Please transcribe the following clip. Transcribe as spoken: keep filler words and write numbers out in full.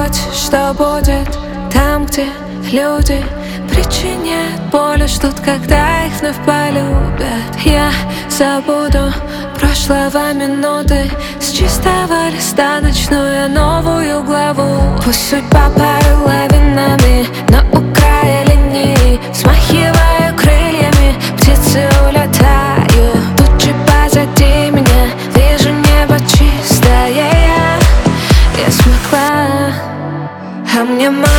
будь, что будет там, где люди причиняют боль и ждут, когда их вновь полюбят. Я забуду прошлого минуты, с чистого листа начну я новую главу. Пусть судьба порой лавинами, но у края линии взмахиваю крыльями, птицы улетают. Тучи позади меня, вижу небо чистое. Я, я смогла, а мне мало.